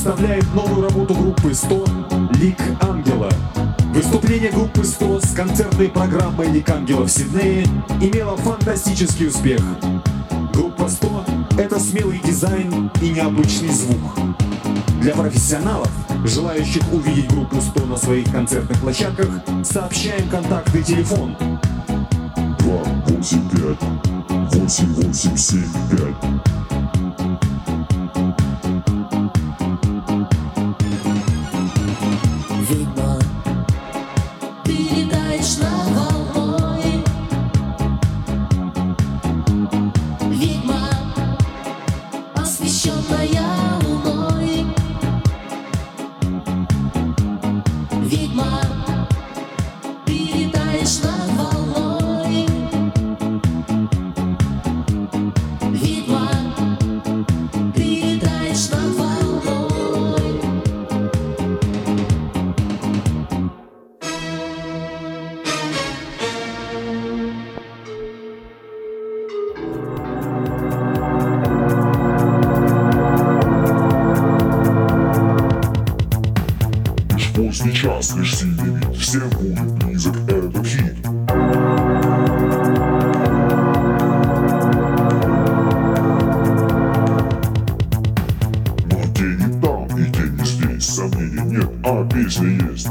представляет новую работу группы 100 «Лик Ангела». Выступление группы 100 с концертной программой «Лик Ангела» в Сиднее имело фантастический успех. Группа 100 — это смелый дизайн и необычный звук. Для профессионалов, желающих увидеть группу 100 на своих концертных площадках, сообщаем контактный телефон 285 8875. Ведьма, передаешь нам волной. Ведьма, освещенная луной. Ведьма, передаешь нам волной. Ведьма, передаешь нам волной. Лишь поздний час, лишь синий вид, всем будет близок этот хит. Но день не там и день не здесь, сомнений нет, а песня есть.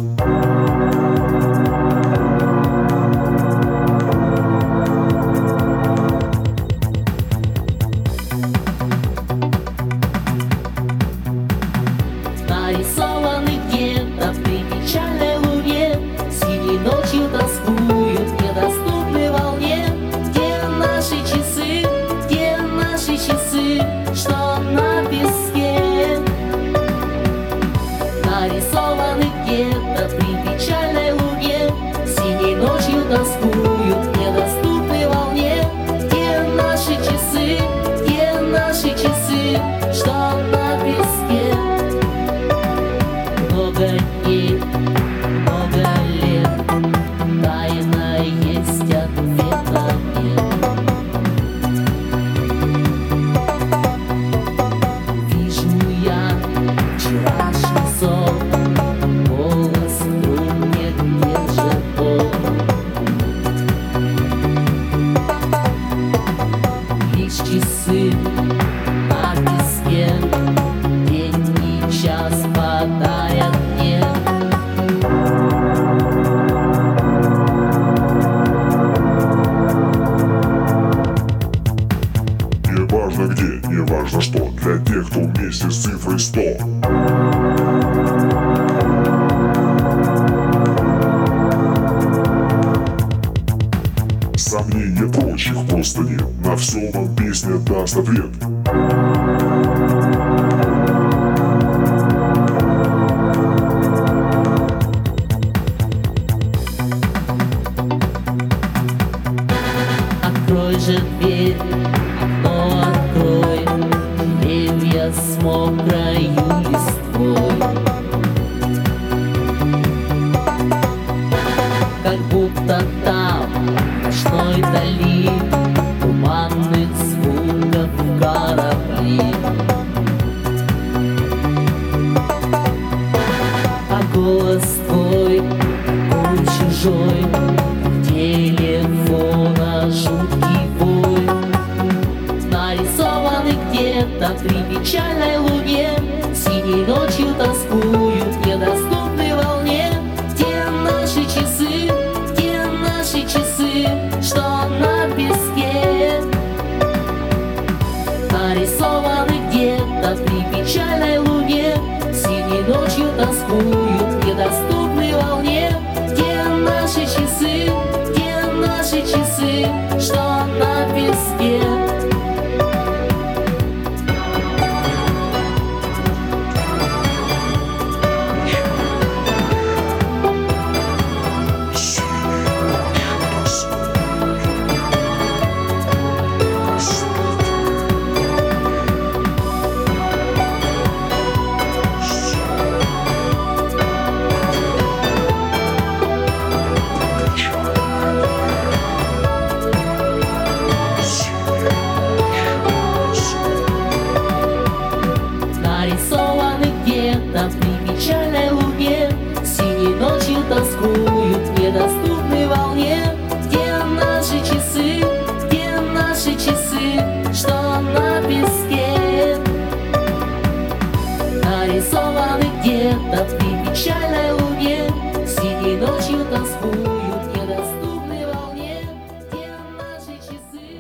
Нарисованы где-то при печальной луне, синей ночью тоскуют в недоступной волне. Где наши часы, что на песке? Нарисованы где-то при печальной луне, синей ночью тоскуют в недоступной волне. Где наши часы, что на песке? Много дней, много лет, тайна есть, ответа нет. Вижу я вчерашний сон, голос вдруг не держит он. Лишь часы на песке, день и час хватает мне. Не важно где, не важно что, для тех, кто вместе с цифрой 100. Сомнений прочих просто нет, на все вам песня даст ответ. Открой же дверь, окно открой, деревья с мокрою листвой. Как будто там, в ночной дали, туманных звуков корабли. А голос твой такой чужой, телефона жуткий вой. Нарисованы где-то при печальной луне, синей ночью тоскуют в недоступной волне. Где наши часы, что на песке? Нарисованы где-то при печальной луне, синей ночью тоскуют в недоступной волне. Где наши часы, что на песке? Смотри, печальной луне, синей ночью тоскуют, недоступны волне те наши часы.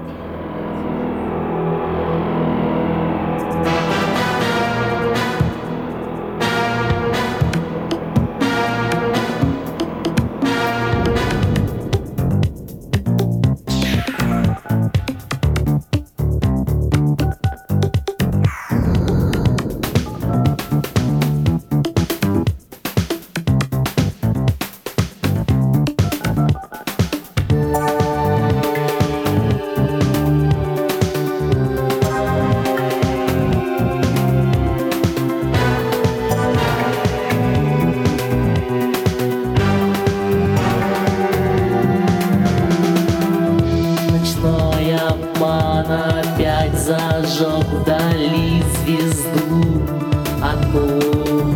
Ночной обман опять зажег вдали звезду одну.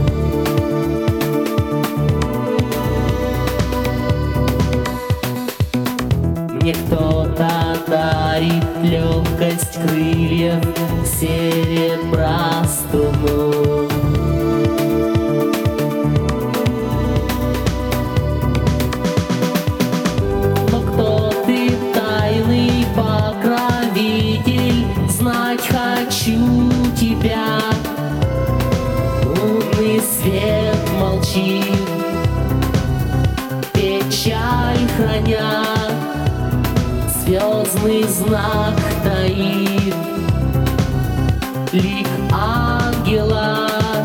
Мне кто-то дарит легкость крыльев, серебра струну. Но кто ты, тайный покровитель, знать хочу тебя. Лунный свет молчит, печаль храня, звездный знак таит лик ангела.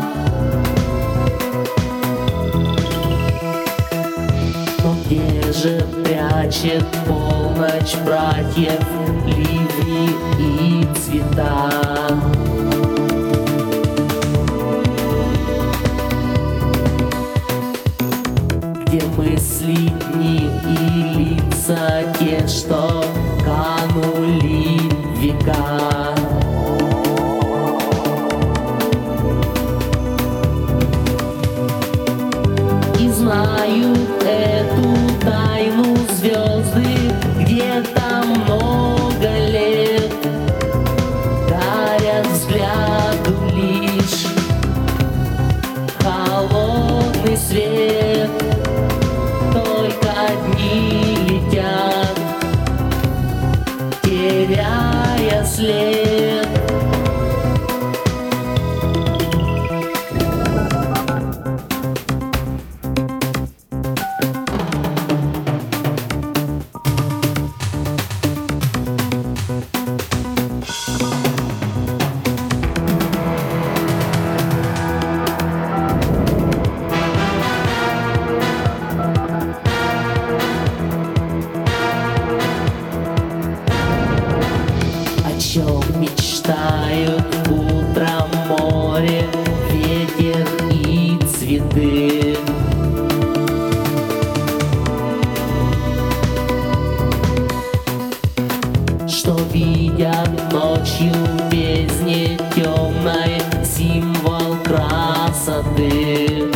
Но где же прячет полночь братьев ливни и цвета? Где мысли, дни и лица те, что канули в века? И знают эту тайну звезды где-то много лет, дарят взгляду лишь холодный свет. Только дни летят, теряя след. О чем мечтают утром море, ветер и цветы? Что видят ночью в бездне темной символ красоты?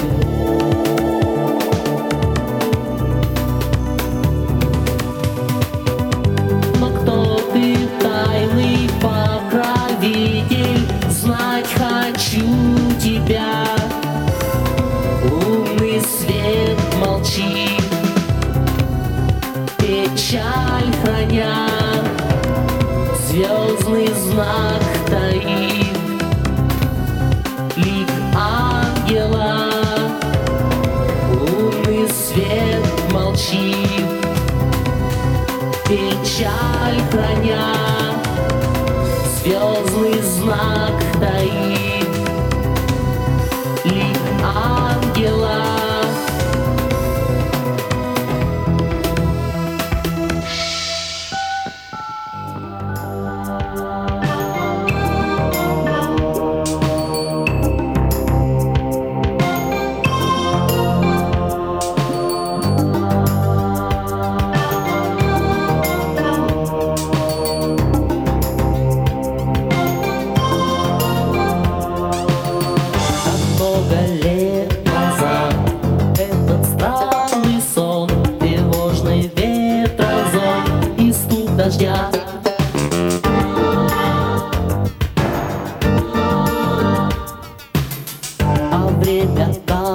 Но кто ты, тайный покровитель, знать хочу тебя. Лунный свет молчит, печаль храня, звездный знак таит лик ангела. Лунный свет молчит, печаль храня, звездный знак таит лик ангела. дождя. А время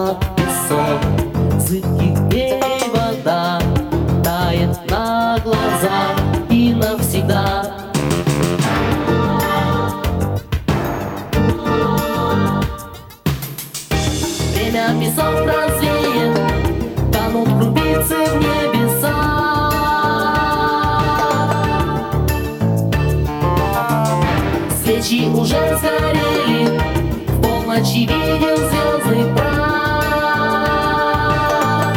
Свечи уже сгорели, в полночи видел звездный прах.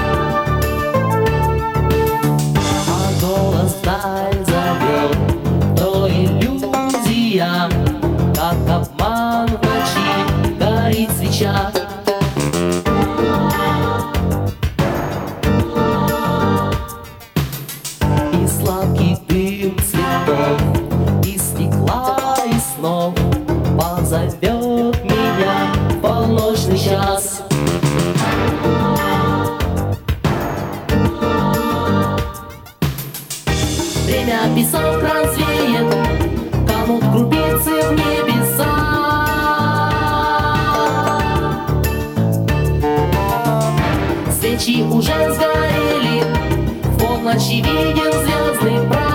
А голос вдаль зовет, то иллюзия, как обман в ночи горит свеча. И сладкий дым цветов, и стекла, и снов позовет меня в полночный час. Время песок развеет, канут крупицы в небеса. Свечи уже сгорели, в полночи видел звездный прах.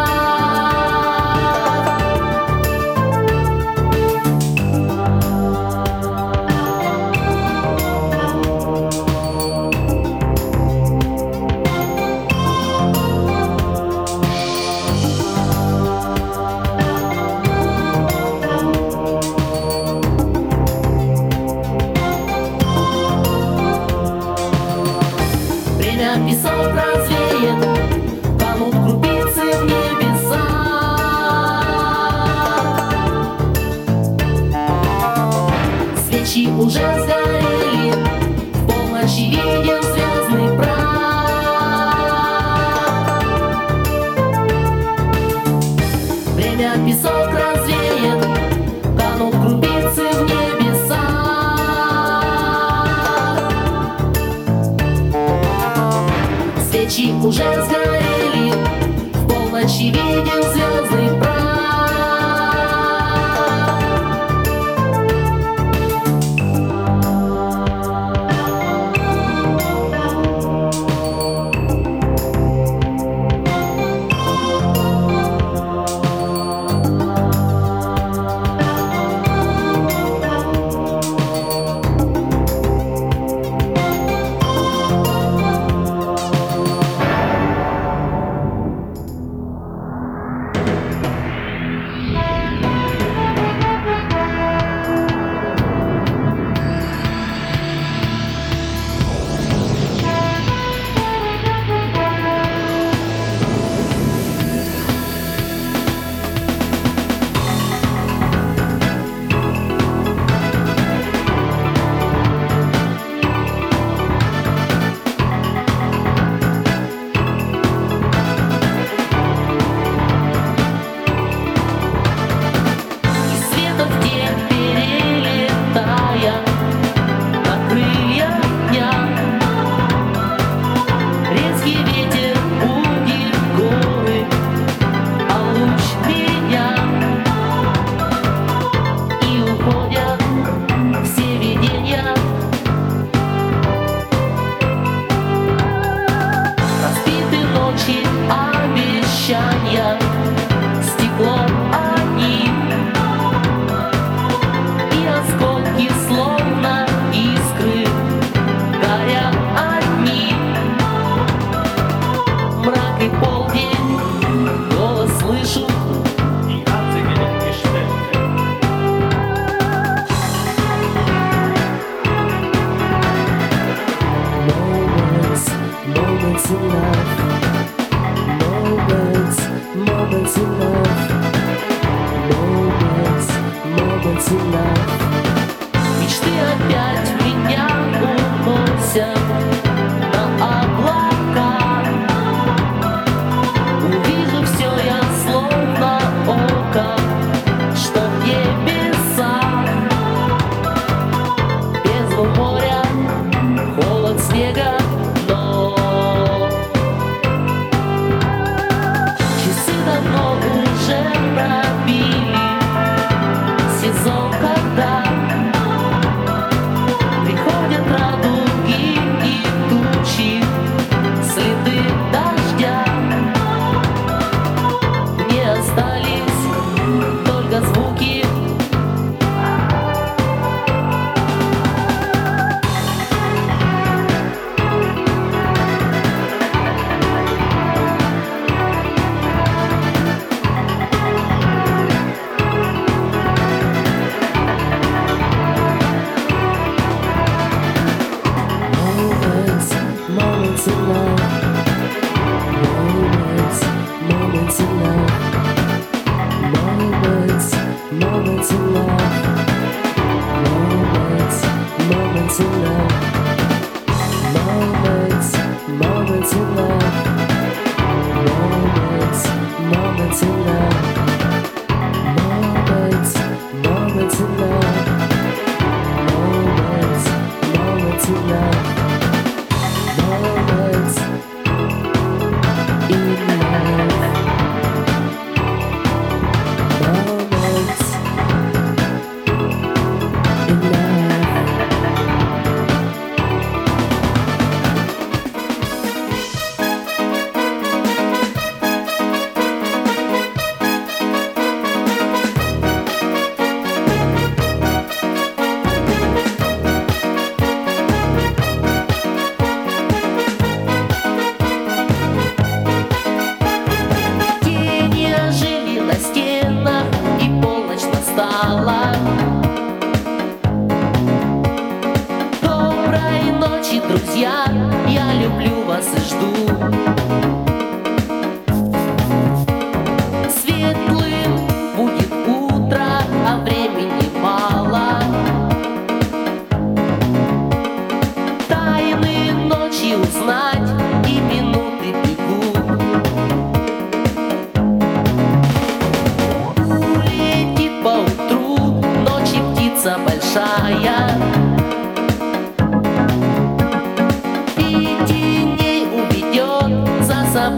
Время песок развеет, канут крупицы в небеса. Свечи уже сгорели, в полночи видел звездный прах. Время песок развеет, канут крупицы в небеса. Свечи уже сгорели, в полночи видел звездный прах.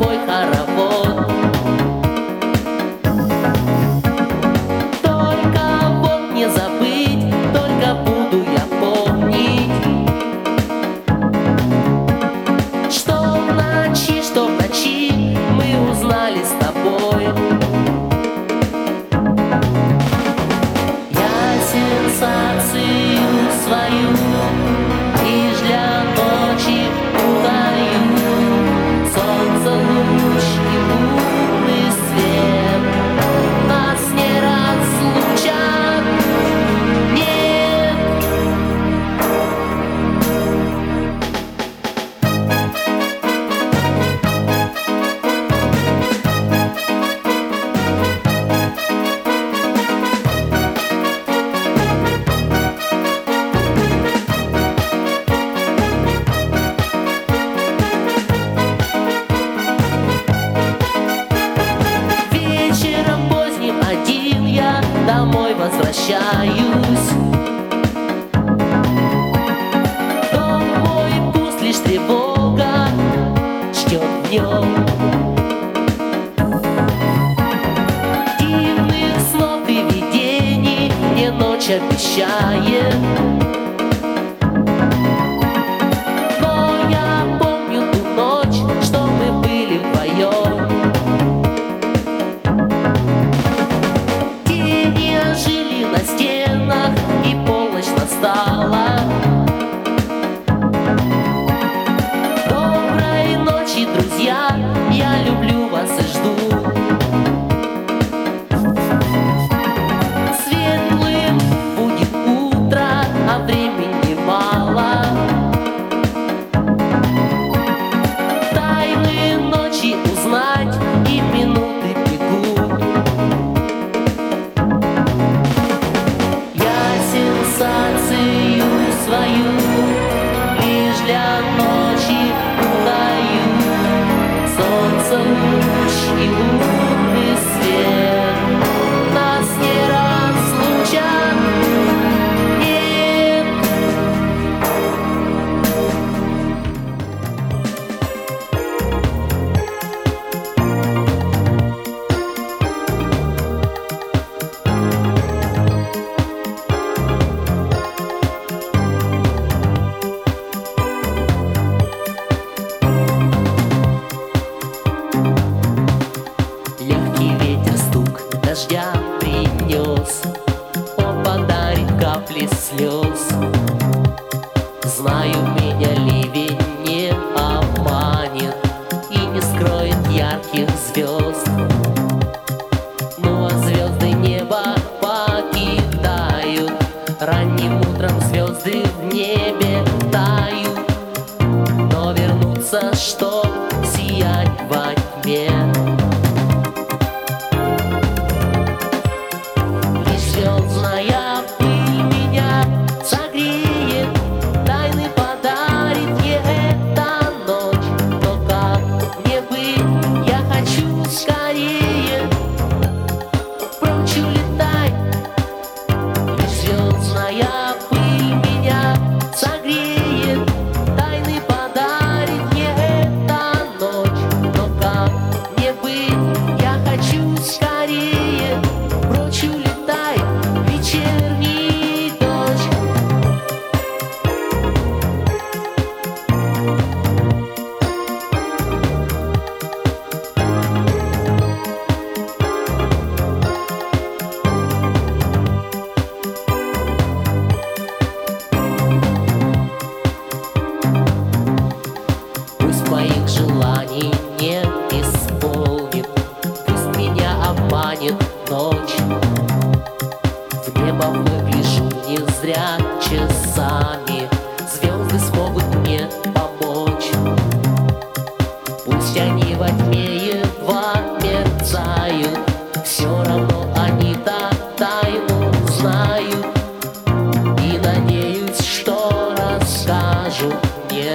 мой хоровод. Только вот не забыть, только буду я помнить, что в ночи мы узнали с тобой. Я сенсацию свою лишь для ночи утаю. Солнце, луч и лунный свет нас не разлучат, нет. Вечером поздним один я домой возвращаюсь. Дом мой пуст, лишь тревога ждет в нем дивных снов и видений, мне ночь обещает. Но я помню ту ночь, что мы были вдвоем. Тени ожили на стенах, и полночь настала. Доброй ночи, друзья, я люблю вас и жду. Светлым будет утро, а времени мало. Тайны ночи узнать, и минуты бегут. Я сенсацию свою лишь для ночи утаю. Солнце, луч и лунный свет нас не разлучат, нет. Легкий ветер стук дождя принес, он подарит капли слез. Знаю, меня ливень не обманет и не скроет ярких звезд. Ну а звезды небо покидают, ранним утром звезды в небе тают, но вернутся, чтоб сиять во тьме. Звездная пыль меня согреет, тайны подарит мне эта ночь. Но как мне быть, я хочу скорее прочь улетать. Звездная пыль меня согреет, тайны подарит мне эта ночь. Но как мне быть, я хочу скорее прочь улетай, вечерний дождь. Пусть моих желаний не исполнит, пусть меня обманет ночь. В небо выгляжу не зря часами, звезды смогут мне помочь. Пусть они во тьме едва мерцают, все равно они-то тайну знают. И надеюсь, что расскажут мне.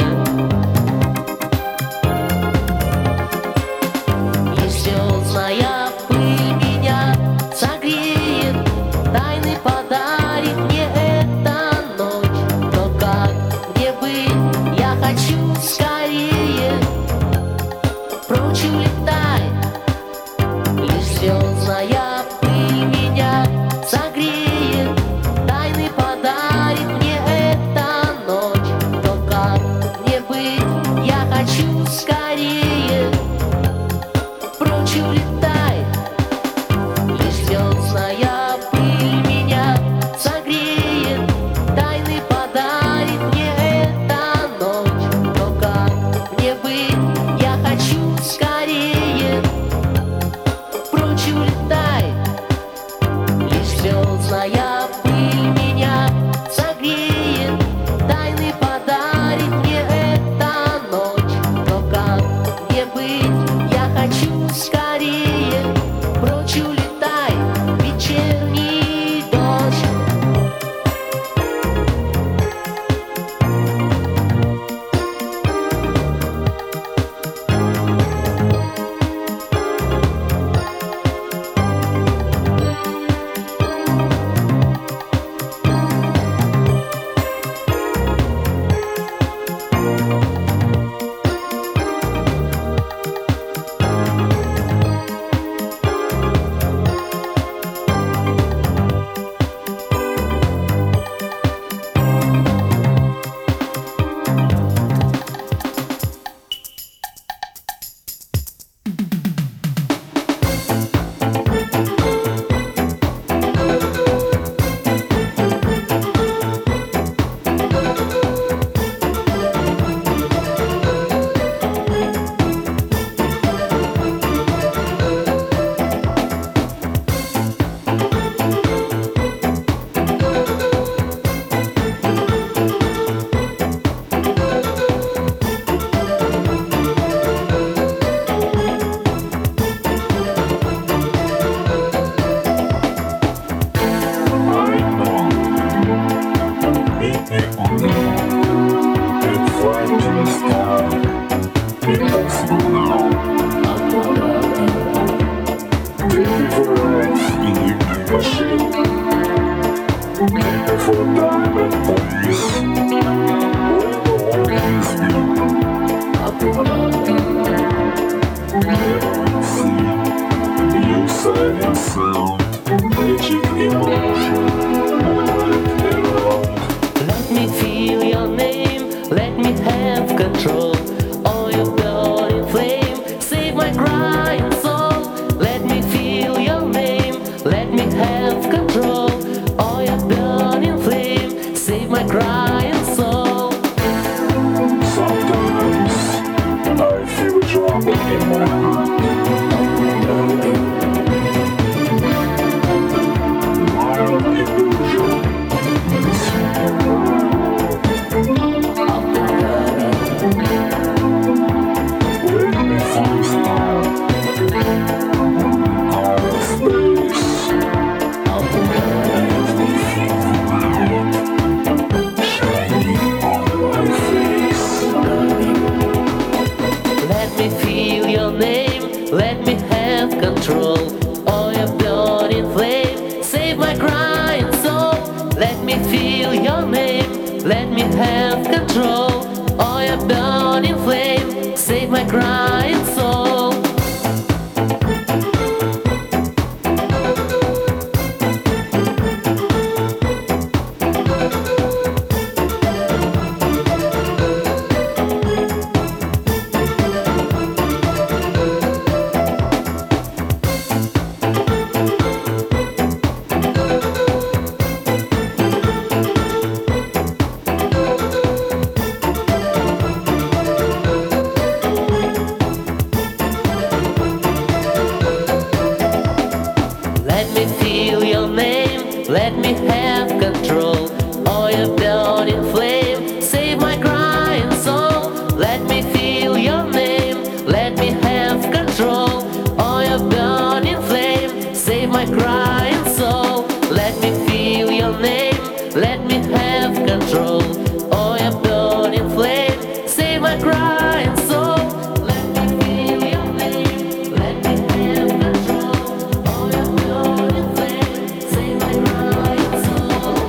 И звездная пыль меня согреет, тайны подарит мне эта ночь. Но как мне быть, я хочу скорее прочь улетать. улетай. Лишь звездная пыль меня согреет, тайны подарит мне эта ночь. То как мне быть, я хочу скорее прочь улетай. Лишь звездная пыль меня согреет, тайны подарит мне эта ночь. То как мне быть, я хочу скорее прочь улетай. Лишь звездная пыль меня согреет, тайны подарит мне эта ночь. То как мне быть, я хочу скорее прочь улетай, вечерний дождь. Let me feel your name, let me have control. Oh, you burning flame, save my crying soul. Let me feel your name, let me have control. Oh, you burning flame, save my crying soul. Sometimes I feel trouble in my heart. Wild illusion. When we first start outer space, shining on my face. Let me feel your name, let me have control. Oh, you burning flame, save my crying soul. Let me feel your name, let me have control. Oh, you burning flame, save my crying soul. Let me feel your name, let me have control. Oh, you burning flame, save my crying soul. Let me feel your name, let me have control. Oh, you burning flame, save my crying soul. Let me feel your name, let me have control. Oh, you burning flame, save my crying soul. Let me feel your name, let me have control. Oh, you burning flame, save my crying soul.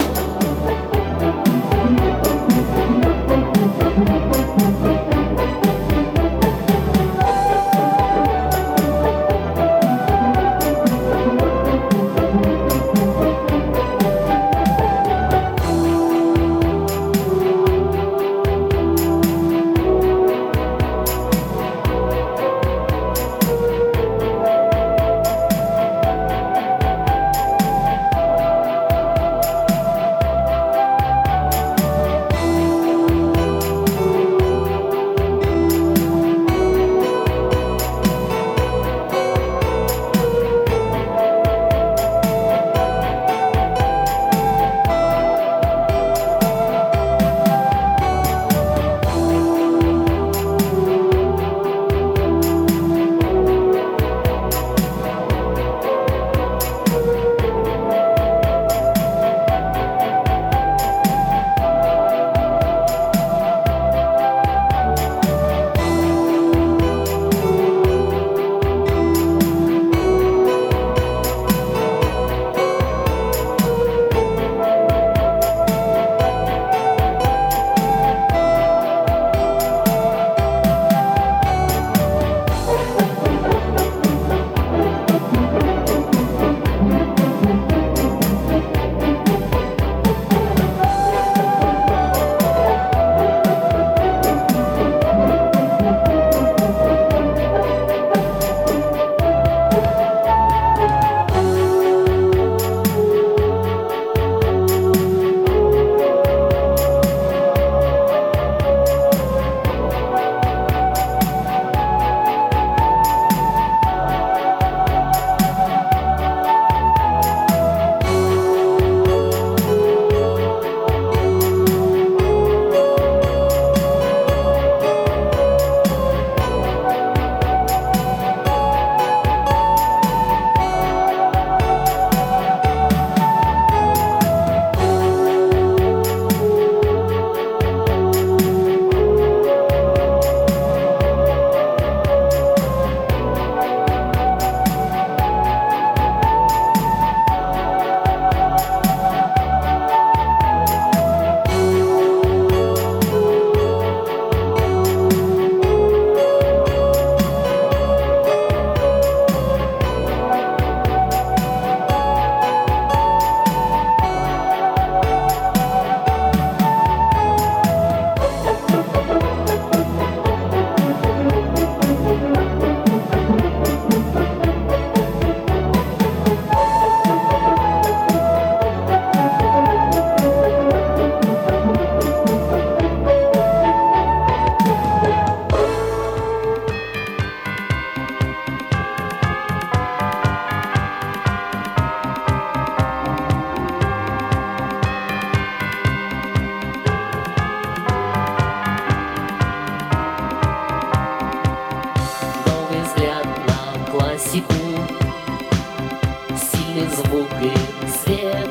классику, сильный звук и свет.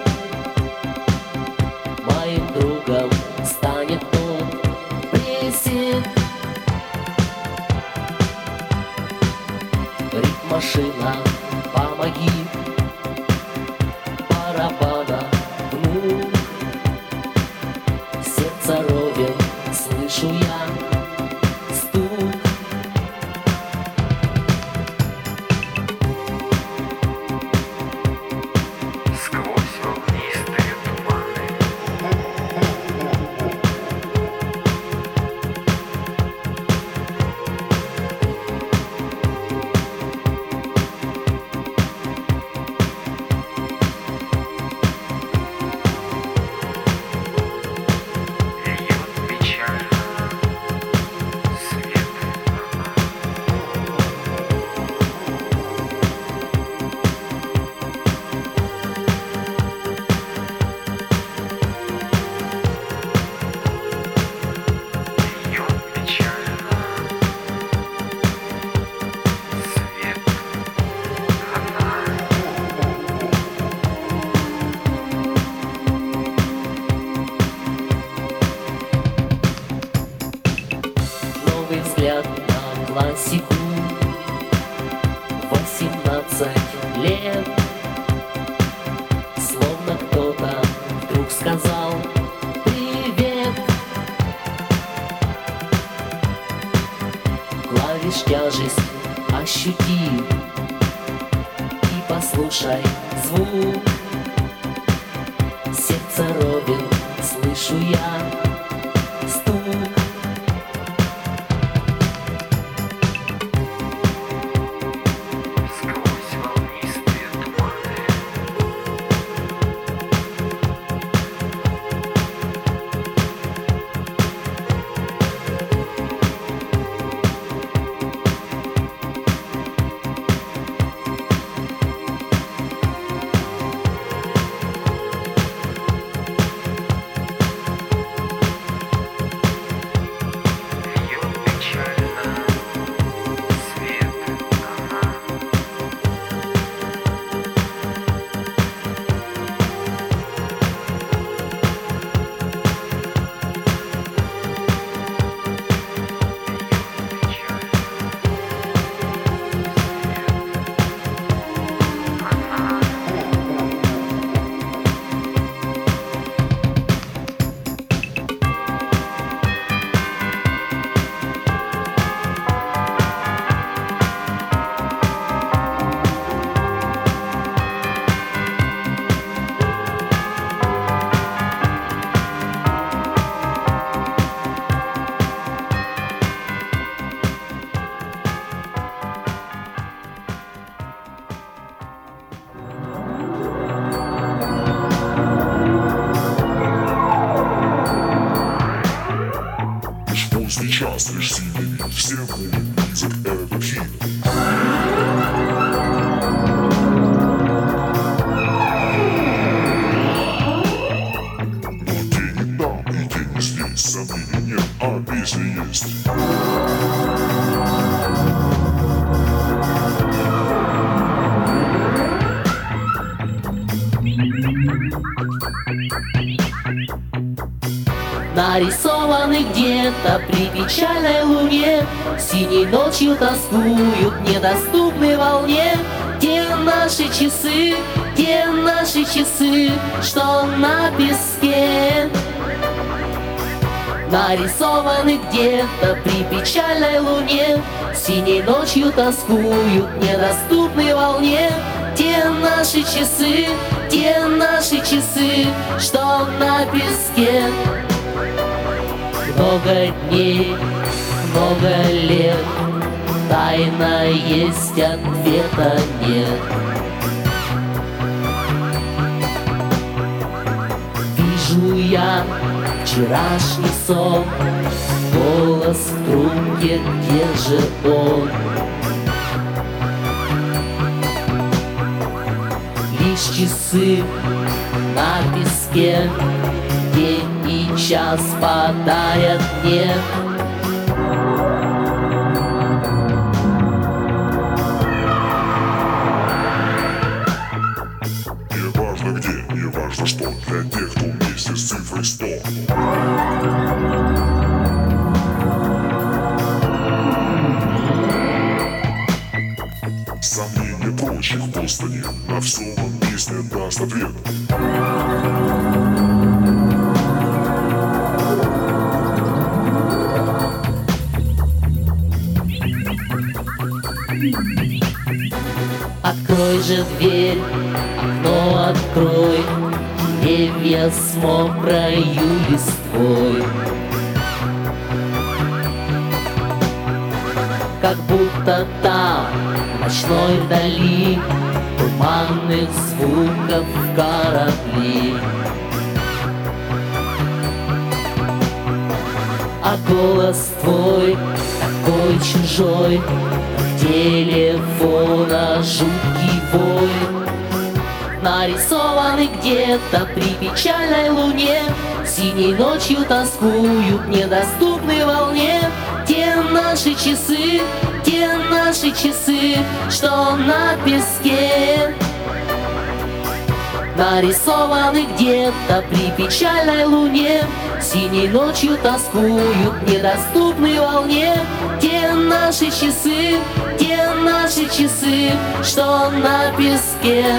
Моим другом станет тот пресет. Ритм машина, помоги, барабана гну. Сердце ровен, слышу я стук. Сквозь волнистые туманы льет печально свет. Льет печально свет. Новый взгляд на классику, 18 лет. Словно кто-то вдруг сказал привет. Клавиш тяжесть ощути и послушай звук. Сердце ровен, слышу я стук. Сквозь волнистые туманы льет печально свет. Лишь поздний час, лишь сильный миг, всем будет близок этот хит. Но день не там, и день не здесь, сомнений нет, а песня есть. Нарисованы где-то при печальной луне, синей ночью тоскуют недоступной волне. Где наши часы, где наши часы, что на песке? Нарисованы где-то при печальной луне, синей ночью тоскуют недоступной волне. Где наши часы, где наши часы, что на песке? Много дней, много лет, тайна есть, ответа нет. Вижу я вчерашний сон, голос в трубке, где же он? Лишь часы на песке, день и час подарят мне. для тех, кто вместе с цифрой 100. Сомнения прочих просто нет, на все вам песня даст ответ. Открой же дверь, окно открой, деревья с мокрою листвой. Как будто там, в ночной вдали, туманных звуков корабли. А голос твой такой чужой, телефона жуткий вой, нарисованы где-то при печальной луне, синей ночью тоскуют недоступной волне. Те наши часы, что на песке, нарисованы где-то при печальной луне, синей ночью тоскуют недоступной волне. Те наши часы, что на песке.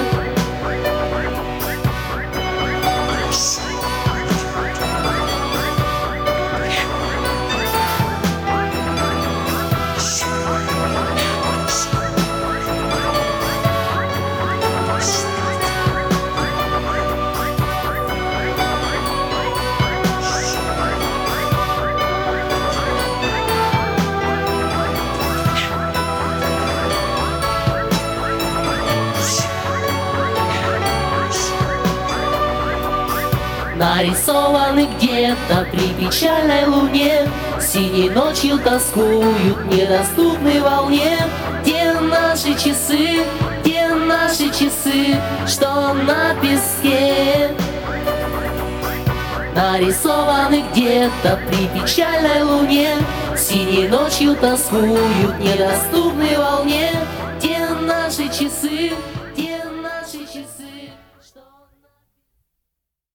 Нарисованы где-то при печальной луне, синей ночью тоскуют недоступной волне. Те наши часы, что на песке, нарисованы где-то при печальной луне, синей ночью тоскуют недоступной волне. Те наши часы,